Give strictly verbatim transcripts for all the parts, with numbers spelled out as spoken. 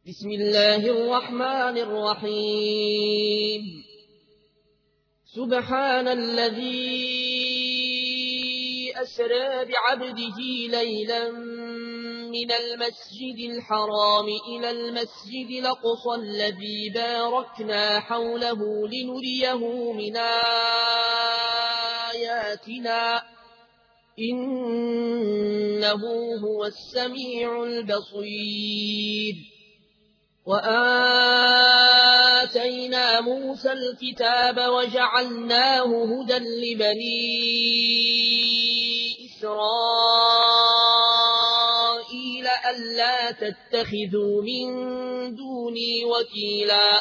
بسم الله الرحمن الرحيم سبحان الذي أسرى بعبده ليلا من المسجد الحرام إلى المسجد الأقصى الذي باركنا حوله لنريه من آياتنا إنه هو السميع البصير. وآتينا موسى الكتاب وجعلناه هدى لبني إسرائيل ألا تتخذوا من دوني وكيلا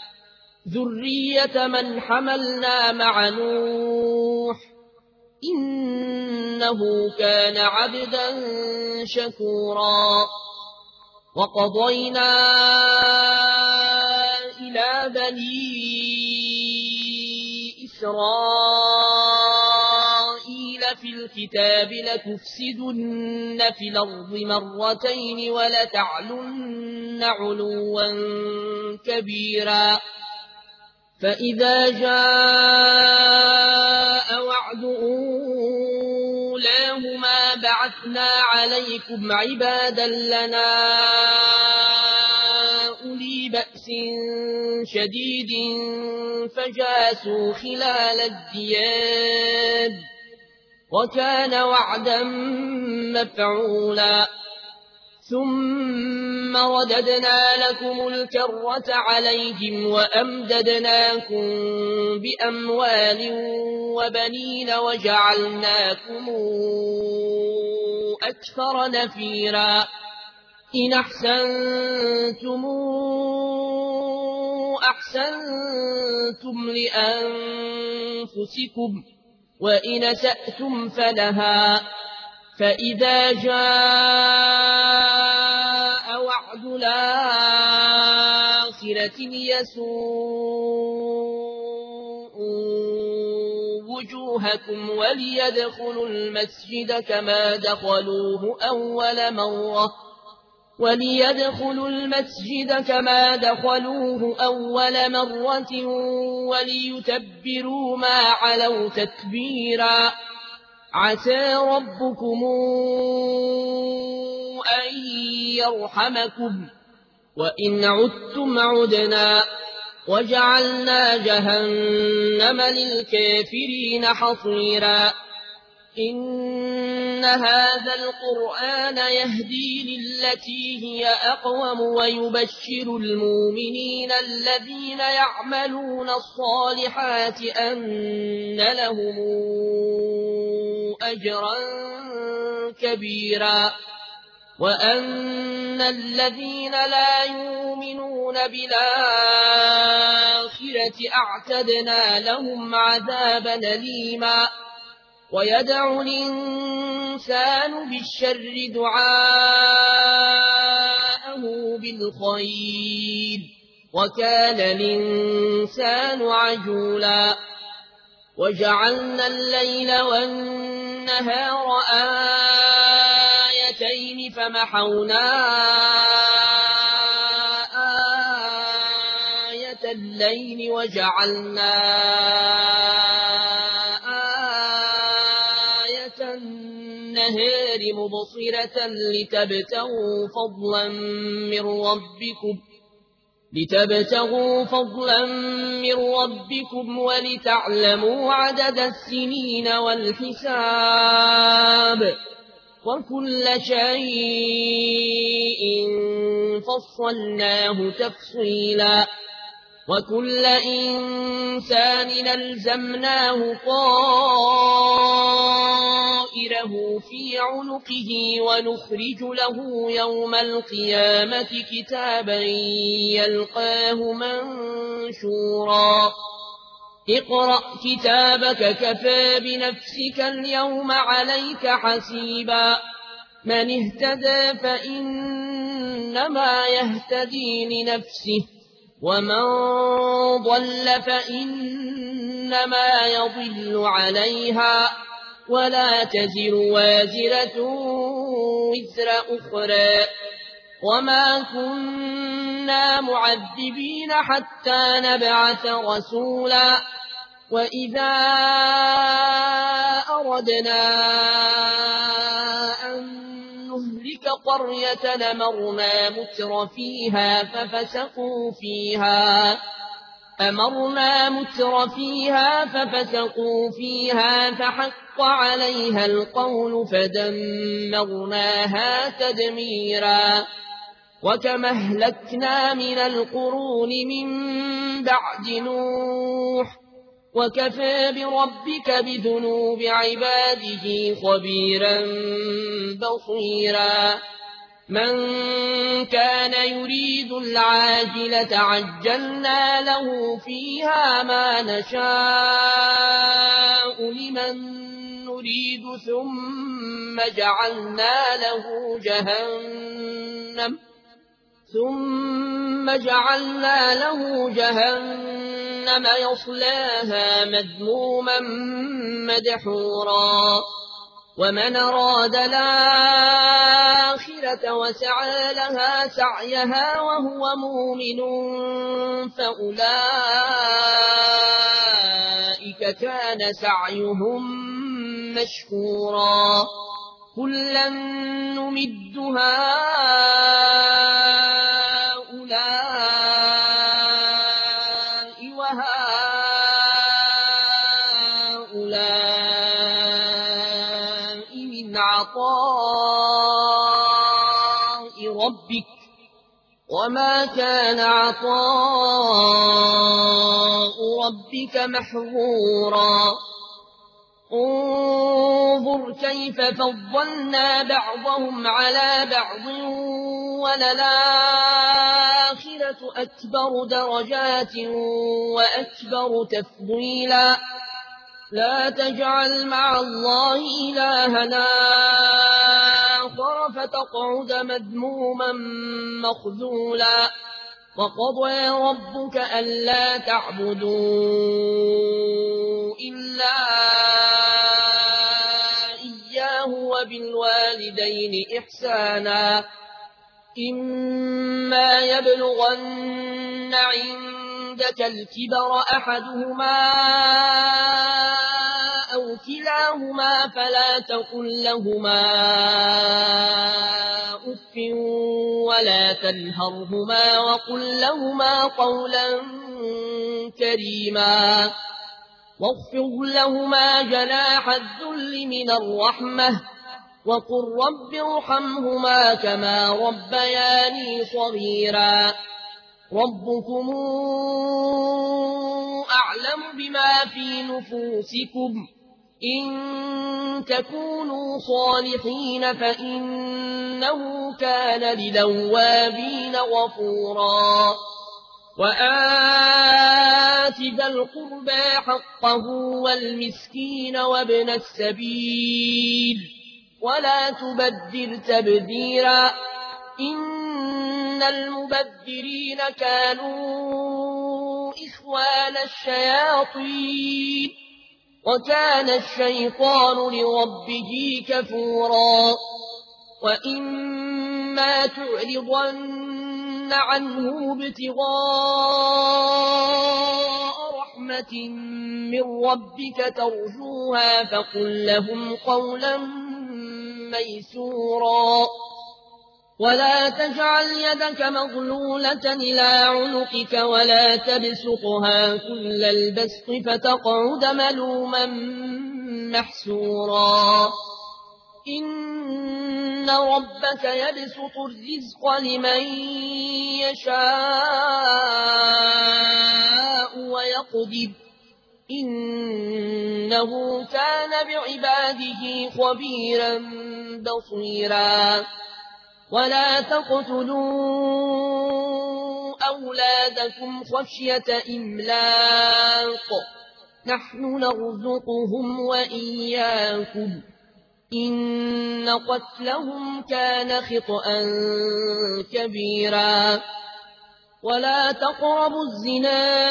ذرية من حملنا مع نوح إنه كان عبدا شكورا. وقضينا إلى بني إسرائيل في الكتاب لتفسدن في الأرض مرتين ولتعلن علوا كبيرا. فإذا جاء وعد أولاهما بعثنا عليكم عبادا لنا أولي بأس شديد فجاسوا خلال الديار وكان وعدا مفعولا. ثم رددنا لكم الكرة عليهم وأمددناكم بأموال وبنين وجعلناكم أكثر نفيرا. إن أحسنتم أحسنتم لأنفسكم وإن أسأتم فلها. فإذا جاء وعد الآخرة ليسوء وجوهكم وليدخلوا المسجد كما دخلوه أول مرة وليدخلوا المسجد كما دخلوه أول مرة وليتبروا ما علوا تتبيرا. عسى ربكم أن يرحمكم وإن عدتم عدنا وجعلنا جهنم للكافرين حصيرا. إن هذا القرآن يهدي للتي هي أقوم ويبشر المؤمنين الذين يعملون الصالحات أن لهم أجرا كبيرا وأن الذين لا يؤمنون بالآخرة أعتدنا لهم عذابا أليما. ويدعو الإنسان بالشر دعاءه بالخير وكان الإنسان عجولا. وجعلنا الليل والنهار آيتين فمحونا آية الليل وجعلنا آية النهار مبصرة لتبتغوا فضلا من ربكم لتبتغوا فضلا من ربكم ولتعلموا عدد السنين والحساب وكل شيء فصلناه تفصيلا. وكل إنسان ألزمناه طائره في عنقه ونخرج له يوم القيامة كتابا يلقاه منشورا. اقرأ كتابك كفى بنفسك اليوم عليك حسيبا. من اهتدى فإنما يهتدي لنفسه ومن ضل فإنما يضل عليها ولا تزر وازرة وزر أخرى وما كنا كنا معذبين حتى نبعث رسولا وإذا أردنا أن نهلك قرية أمرنا متر فيها ففسقوا فيها أمرنا متر فيها ففسقوا فيها فحق عليها القول فدمرناها تدميرا وكم أهلكنا من القرون من بعد نوح وكفى بربك بذنوب عباده خبيرا بصيرا من كان يريد العاجلة عجلنا له فيها ما نشاء لمن نريد ثم جعلنا له جهنم ثم جعلنا له جهنم يصلاها مذموما مدحورا ومن أراد الآخرة وسعى لها سعيها وهو مؤمن فأولئك كان سعيهم مشكورا كلا نمد هؤلاء وهؤلاء من عطاء ربك وما كان عطاء ربك محظورا انظر كيف فضلنا بعضهم على بعض وللآخرة أكبر درجات وأكبر تفضيلا لا تجعل مع الله إلهنا آخر فتقعد مذموما مخذولا وقضى ربك ألا تعبدوا إلا إياه وبالوالدين إحسانا إما يبلغن عندك الكبر أحدهما أو كلاهما فلا تقل لهما أف ولا تنهرهما وقل لهما قولا كريما واخفض لهما جناح الذل من الرحمة وقل رب ارحمهما كما ربياني صغيرا ربكم أعلم بما في نفوسكم إن تكونوا صالحين فإنه كان للأوابين غفورا وآت ذا القربى حقه والمسكين وابن السبيل ولا تبذر تبذيرا إن المبذرين كانوا إخوان الشياطين وكان الشيطان لربه كفورا وإما تعرضن عنه ابتغاء رحمة من ربك ترجوها فقل لهم قولا ميسورا ولا تجعل يدك مغلولة إلى عنقك ولا تبسطها كل البسط فتقعد ملوما محسورا إن ربك يبسط الرزق لمن يشاء ويقدر إنه كان بعباده خبيرا بصيرا ولا تقتلوا أولادكم خشية إملاق نحن نرزقهم وإياكم إن قتلهم كان خطأ كبيرا ولا تقربوا الزنا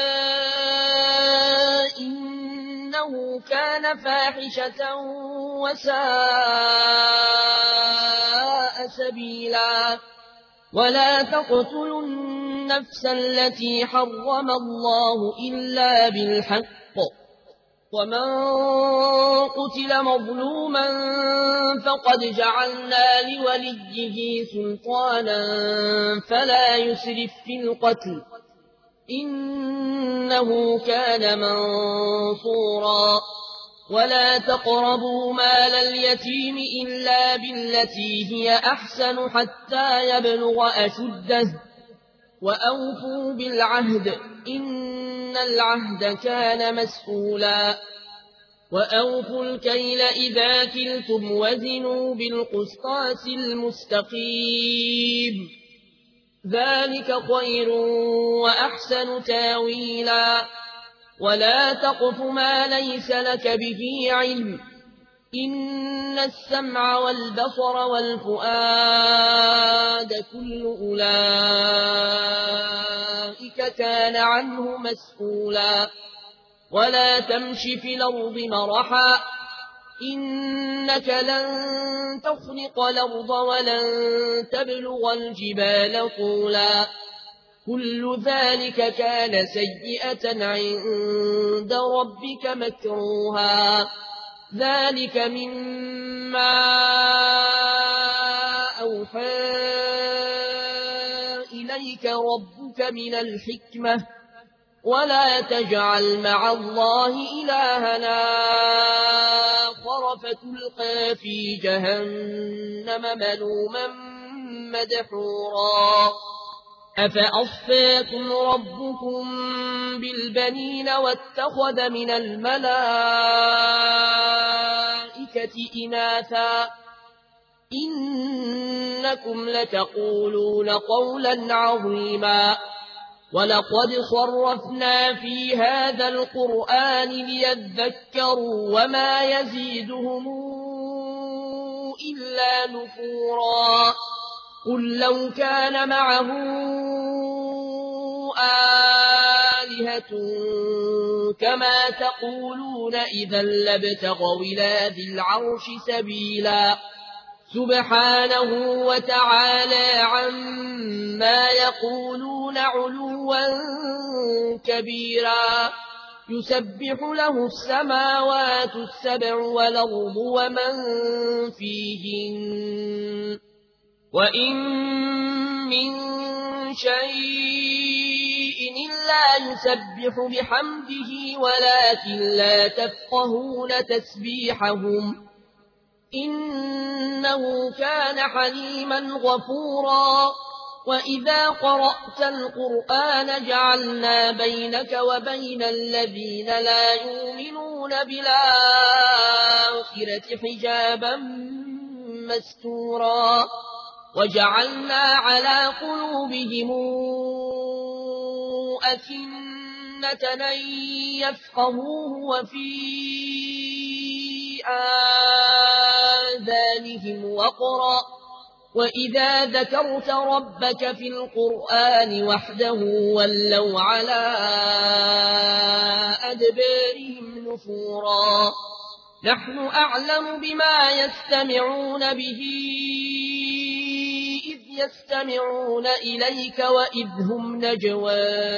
إنه كان فاحشة وساء سبيلا ولا تقتلوا النفس التي حرم الله إلا بالحق ومن قتل مظلوما فقد جعلنا لوليه سلطانا فلا يسرف في القتل إنه كان منصورا ولا تقربوا مال اليتيم إلا بالتي هي أحسن حتى يبلغ أشده وأوفوا بالعهد إن العهد كان مسؤولا وأوفوا الكيل إذا كلتم وزنوا بالقسطاس المستقيم ذلك خير وأحسن تاويلا ولا تقف ما ليس لك به علم إن السمع والبصر والفؤاد كل أولئك كان عنه مسؤولا ولا تمش في الأرض مرحا إنك لن تخرق الأرض ولن تبلغ الجبال طولا كل ذلك كان سيئة عند ربك مكروها ذلك مما أوحى إليك ربك من الحكمة ولا تجعل مع الله إلهنا آخر فتلقى في جهنم ملوما مدحورا أفأصفاكم ربكم بالبنين واتخذ من الملائكة إناثا إنكم لتقولون قولا عظيما ولقد صرفنا في هذا القرآن ليذكروا وما يزيدهم إلا نفورا قل لو كان معه آلهة كما تقولون إذا لابتغوا إلى ذي العرش سبيلا سبحانه وتعالى عما يقولون علوا كبيرا يسبح له السماوات السبع والأرض ومن فيهن وإن من شيء إلا يسبح بحمده ولكن لا تفقهون تسبيحهم إنه كان حليما غفورا وإذا قرأت القرآن جعلنا بينك وبين الذين لا يؤمنون بالآخرة حجابا مستورا وجعلنا على قلوبهم أكنة أن يفقهوه وفي آذانهم وقرا وإذا ذكرت ربك في القرآن وحده ولوا على أدبارهم نفورا نحن أعلم بما يستمعون به إذ يستمعون إليك وإذ هم نجوى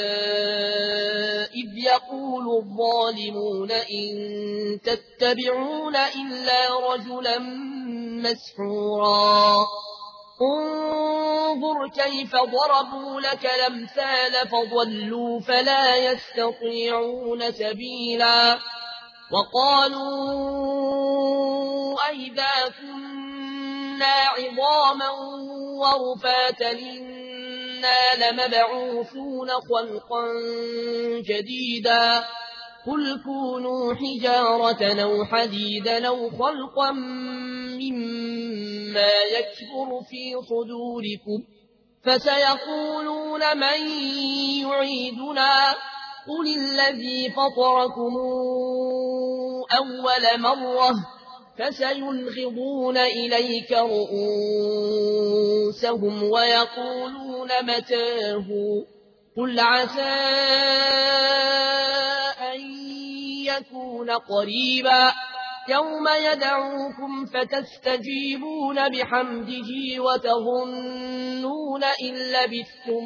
إذ يقول الظالمون إن تتبعون إلا رجلا مسحورا انظر كيف ضربوا لك الأمثال فضلوا فلا يستطيعون سبيلا وقالوا أئذا كنا عظاما ورفاتا إنا لمبعوثون خلقا جديدا قل كونوا حجارة أو حديدا أو خلقا مما يكبر في صدوركم فسيقولون من يعيدنا قل الذي فطركم أول مرة فسينغضون إليك رؤوسهم ويقولون متاه قل عسى أن يكون قريبا يوم يدعوكم فتستجيبون بحمده وتظنون إن لبثتم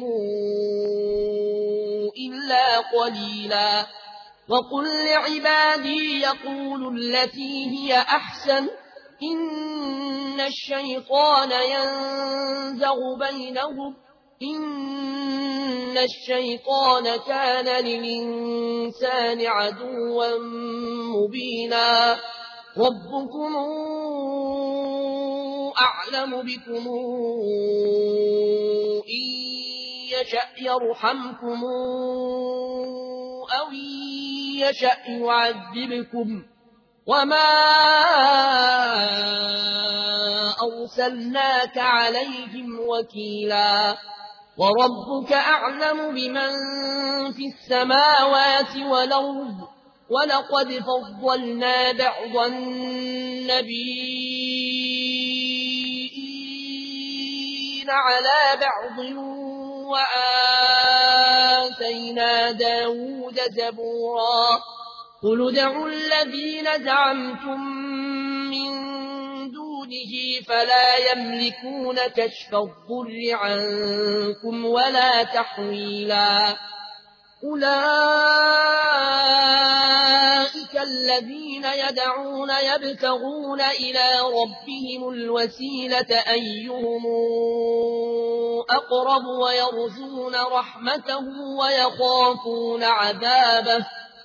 إلا قليلا وقل لعبادي يقولوا التي هي أحسن إن الشيطان ينزغ بينهم إن الشيطان كان للإنسان عدوا مبينا ربكم أعلم بكم إن يشأ يرحمكم أو يشأ يعذبكم وما أرسلناك عليهم وكيلا وربك أعلم بمن في السماوات والأرض ولقد فضلنا بعض النبيين على بعض وآتينا داود زبورا قل ادعوا الذين زعمتم من دونه فلا يملكون كشف الضر عنكم ولا تحويلا أولئك الذين يدعون يبتغون إلى ربهم الوسيلة أيهم أقرب ويرجون رحمته ويخافون عذابه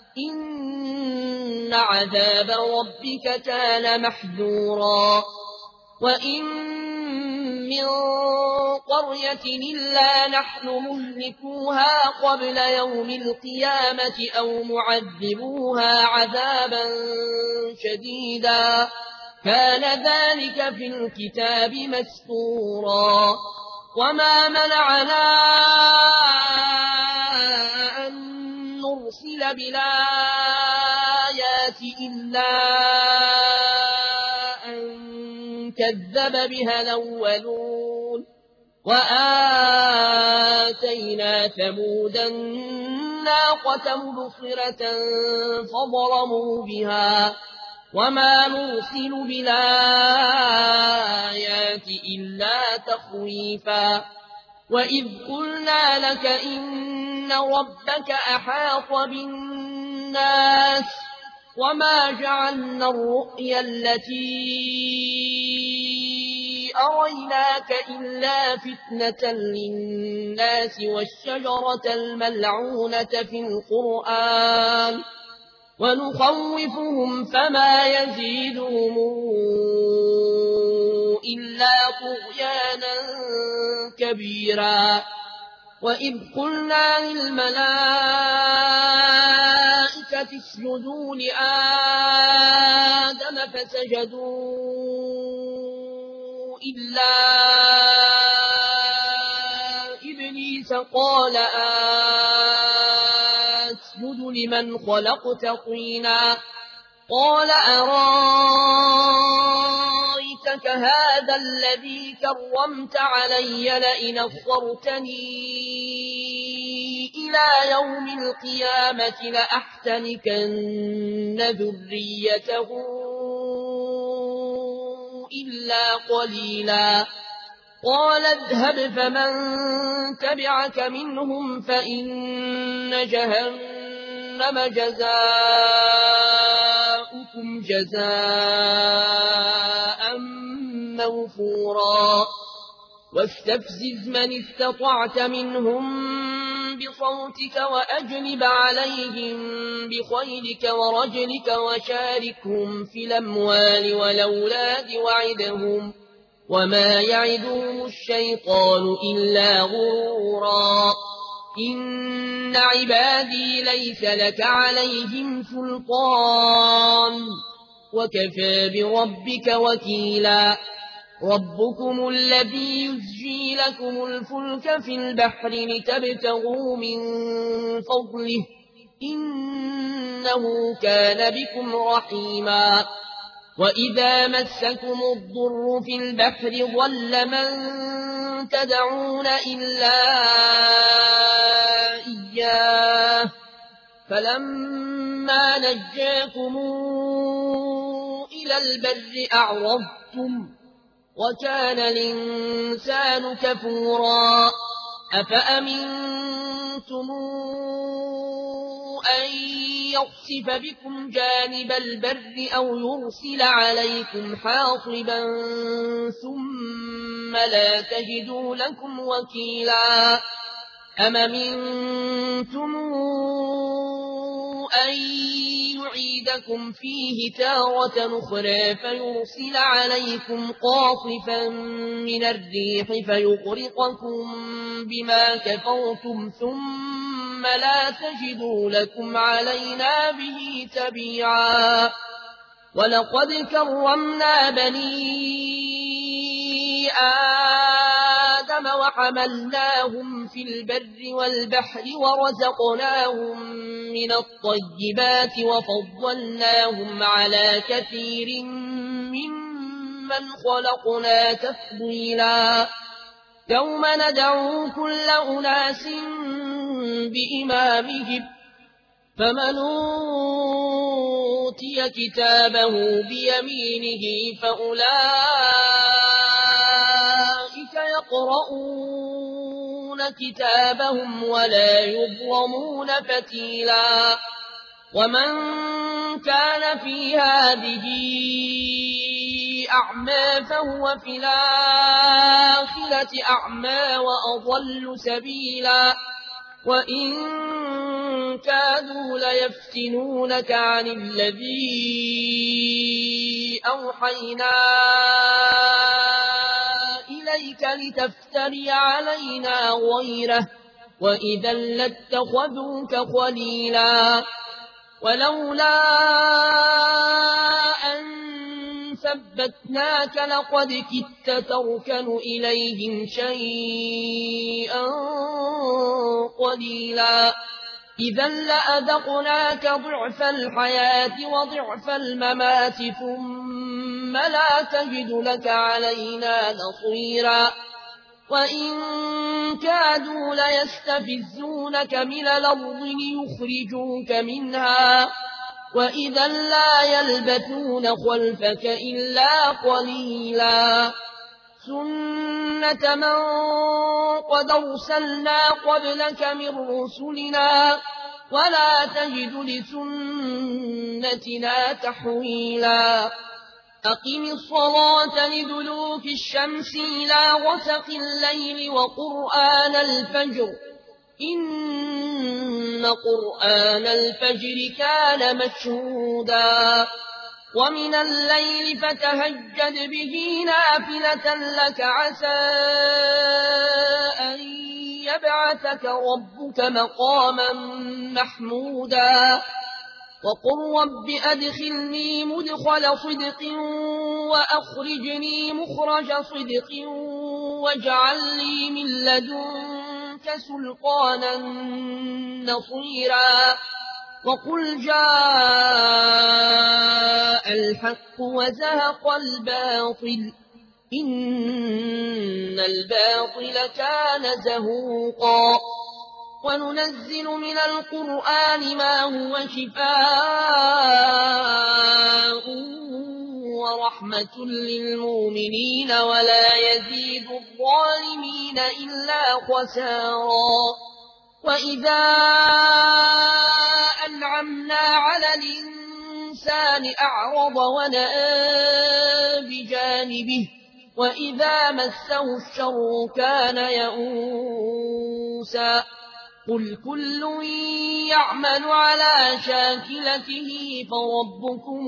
إن عذاب ربك كان محذورا وإن من قرية إلا نحن مهلكوها قبل يوم القيامة أو معذبوها عذابا شديدا كان ذلك في الكتاب مسطورا وما منعنا أن نرسل بالآيات إلا كذب بها الأولون وآتينا ثمود الناقة مبصرة فظلموا بها وما نرسل بالآيات إلا تخويفا وإذ قلنا لك إن ربك أحاط بالناس وما جعلنا الرؤيا التي أريناك إلا فتنة للناس والشجرة الملعونة في القرآن ونخوفهم فما يزيدهم إلا طغيانا كبيرا وإذ قلنا للملائكة اسجدوا لآدم فسجدوا إلا إبليس قال أسجد لمن خلقت طينا قال أرايتك هذا الذي كرمت علي لئن أخرتني إلى يوم القيامة لأحتنكن ذريته إلا قليلا قال اذهب فمن تبعك منهم فإن جهنم جزاؤكم جزاء موفورا واستفزز من استطعت منهم بصوتك وأجلب عليهم بخيلك ورجلك وشاركهم في الأموال والأولاد وعدهم وما يعدهم الشيطان إلا غرورا إن عبادي ليس لك عليهم سلطان وكفى بربك وكيلا ربكم الذي يزجي لكم الفلك في البحر لتبتغوا من فضله إنه كان بكم رحيما وإذا مسكم الضر في البحر ضل من تدعون إلا إياه فلما نجاكم إلى البر أعرضتم وكان الإنسان كفورا أفأمنتم أن يخسف بكم جانب البر أو يرسل عليكم حاصبا ثم لا تجدوا لكم وكيلا أم أمنتم أن يعيدكم فيه تارة أخرى فيرسل عليكم قاصفا من الريح فيغرقكم بما كفرتم ثم لا تجدوا لكم علينا به تبيعا ولقد كرمنا بني آدم وحملناهم في البر والبحر ورزقناهم من الطيبات وفضلناهم على كثير ممن خلقنا تفضيلا يوم ندعو كل أناس بإمامهم فمن أوتي كتابه بيمينه فأولئك يقرؤون كتابهم ولا يظلمون فتيلا ومن كان في هذه أعمى فهو في الآخرة أعمى وأضل سبيلا وإن كادوا ليفتنونك عن الذي أوحينا إليك لتفتري علينا غيره وإذا لاتخذوك خليلا ولولا أن ثبتناك لقد كدت تركن إليهم شيئا قليلا إذا لأذقناك ضعف الحياة وضعف الممات ثم لا تجد لك علينا نصيرا وإن كادوا ليستفزونك من الأرض ليخرجوك منها وإذا لا يلبثون خلفك إلا قليلا سنة من قد أرسلنا قبلك من رسلنا ولا تجد لسنتنا تحويلا أقم الصلاة لدلوك الشمس إلى غسق الليل وقرآن الفجر إن قرآن الفجر كان مشهودا ومن الليل فتهجد به نافلة لك عسى أن يبعثك ربك مقاما محمودا وقل رب أدخلني مدخل صدق وأخرجني مخرج صدق واجعل لي من لدنك سلطانا نصيرا وقل جاء الحق وزهق الباطل إن الباطل كان زهوقا وننزل من القرآن ما هو شفاء ورحمة للمؤمنين ولا يزيد الظالمين إلا خسارا وإذا أنعمنا على الإنسان أعرض ونأى بجانبه وإذا مسه الشر كان يئوسا قل كل يعمل على شاكلته فربكم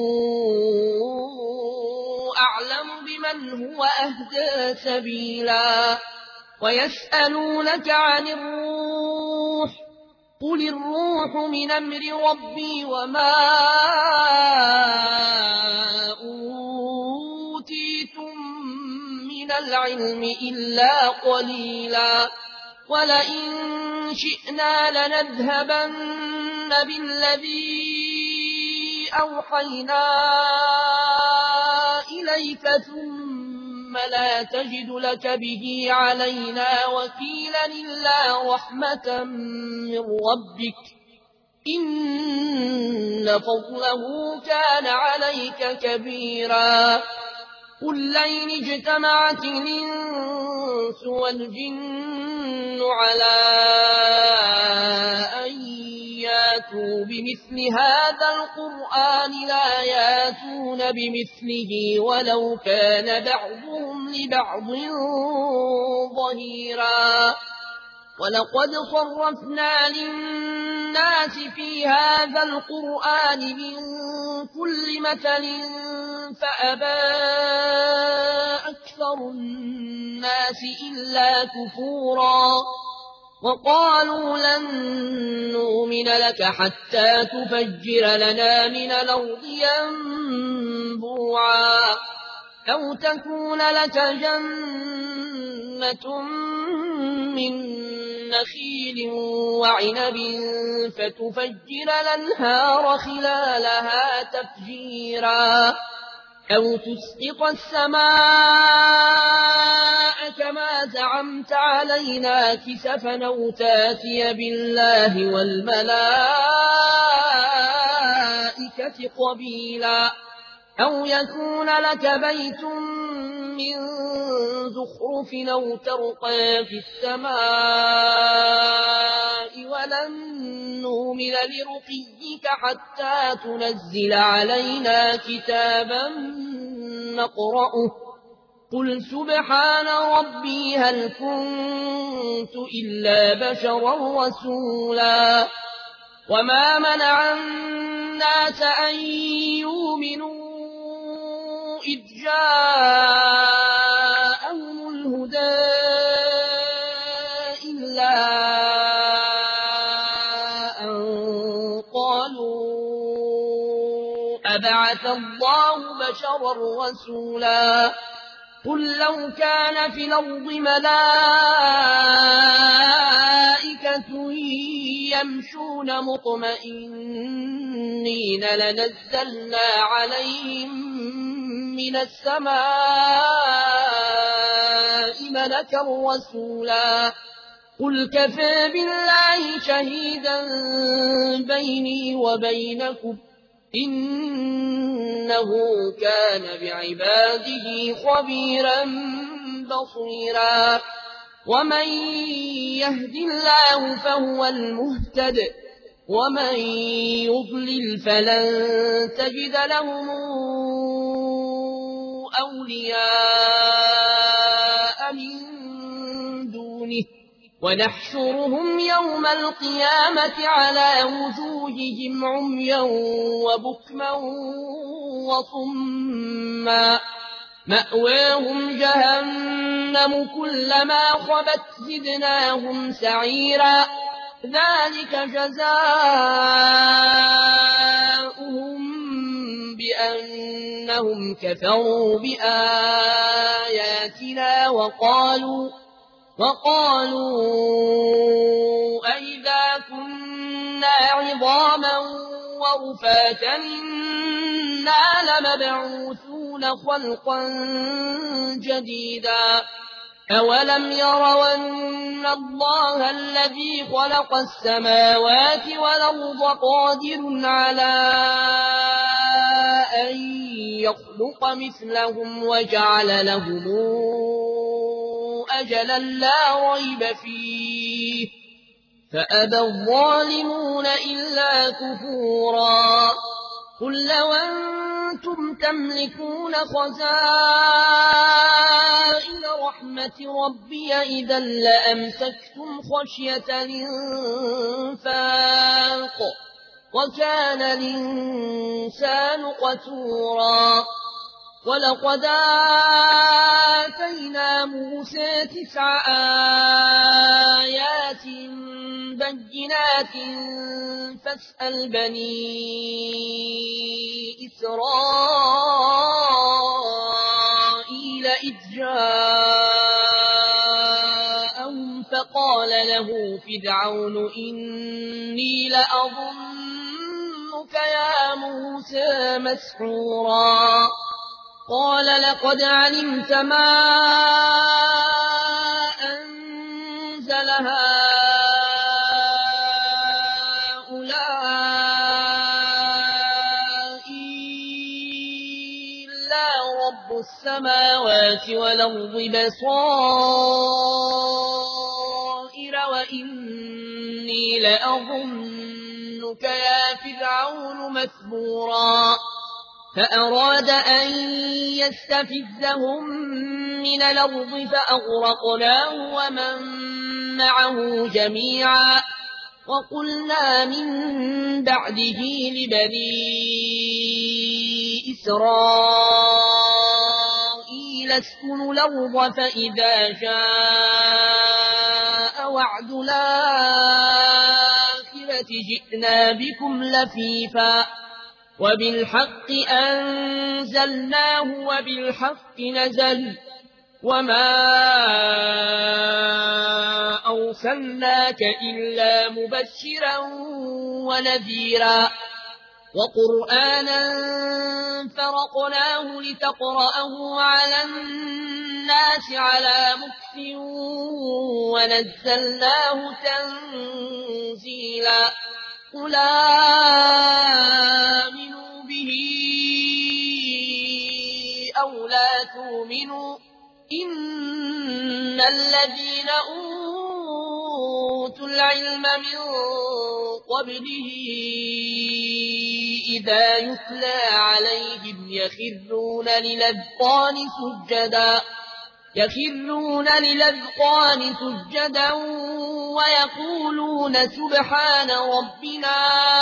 أعلم بمن هو أهدى سبيلا ويسألونك عن الروح قل الروح من أمر ربي وما أوتيتم من العلم إلا قليلا ولئن شئنا لنذهبن بالذي أوحينا إليك ثم لا تجد لك به علينا وكيلا إلا رحمة من ربك إن فضله كان عليك كبيرا قل لئن اجتمعت الإنس والجن على أن ياتوا بمثل هذا القرآن لا ياتون بمثله ولو كان بعضهم لبعض ظهيرا ولقد صرفنا للناس في هذا القرآن من كل مثل فأبى أكثر الناس إلا كفورا وقالوا لن نؤمن لك حتى تفجر لنا من الأرض ينبوعا أو تكون لك جنة من نخيل وعنب فتفجر الأنهار خلالها تفجيرا أو تسقط السماء كما زعمت علينا كسفا أو تاتي بالله والملائكة قبيلا أو يكون لك بيت من زخرف أو ترقى في السماء ولن نؤمن لرقيك حتى تنزل علينا كتابا نقرأه قل سبحان ربي هل كنت إلا بشرا رسولا وما منع الناس أن يؤمنوا إذ جاءهم الهدى إلا أن قالوا أبعث الله بشرا رسولا قل لو كان في الأرض ملائكة يمشون مطمئنين لنزلنا عليهم من السماء ملكا رسولا قل كفى بالله شهيدا بيني وبينكم إنه كان بعباده خبيرا بصيرا ومن يهد الله فهو المهتد ومن يضلل فلن تجد لهم أولياء من دونه ونحشرهم يوم القيامة على وجوههم عميا وبكما وصما مأواهم جهنم كلما خبت زدناهم سعيرا ذلك جزاؤهم بأنهم كفروا بآياتنا وقالوا وقالوا أئذا كنا عظاما ورفاتا إنا لمبعوثون خلقا جديدا أولم يروا أن الله الذي خلق السماوات والأرض قادر على أن يخلق مثلهم وجعل لهم أجلا لا ريب فيه فأبى الظالمون إلا كفورا قل لو أنتم تملكون خزائن رحمة ربي إذا لأمسكتم خشية الإنفاق وكان الإنسان قتورا ولقد آتينا موسى تسع آيات بينات فاسأل بني إسرائيل إذ جاءهم فقال له فرعون إني لأظنك يا موسى مسحورا قال لقد علمت ما أنزل هؤلاء السماوات والأرض بصائر وإني لأظنك يا فرعون مثبورا فأراد أن يستفزهم من الأرض فأغرقناه ومن معه جميعا وقلنا من بعده لبني إسرائيل اسكنوا الأرض فإذا جاء وعد الآخرة جئنا بكم لفيفا وبالحق أنزلناه وبالحق نزل وما أرسلناك إلا مبشرا ونذيرا وقرآنا فرقناه لتقرأه على الناس على مكث ونزلناه تنزيلا قل آمنوا به أو لا تؤمنوا إن الذين أوتوا العلم من قبله إذا يتلى عليهم يخرون للأذقان سجدا يخرون للأذقان سجدا ويقولون سبحان ربنا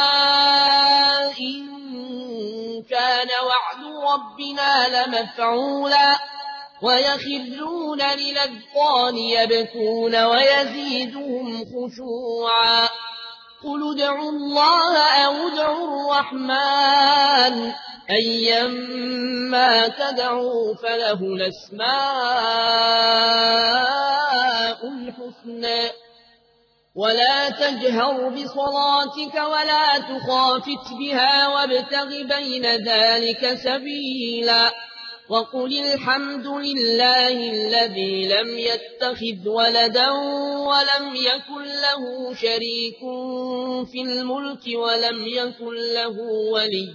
إن كان وعد ربنا لمفعولا ويخرون للأذقان يبكون ويزيدهم خشوعا قل ادعوا الله أو ادعوا الرحمن أيما تدعوا فله الأسماء الحسنى ولا تجهر بصلاتك ولا تخافت بها وابتغ بين ذلك سبيلا وقل الحمد لله الذي لم يتخذ ولدا ولم يكن له شريك في الملك ولم يكن له ولي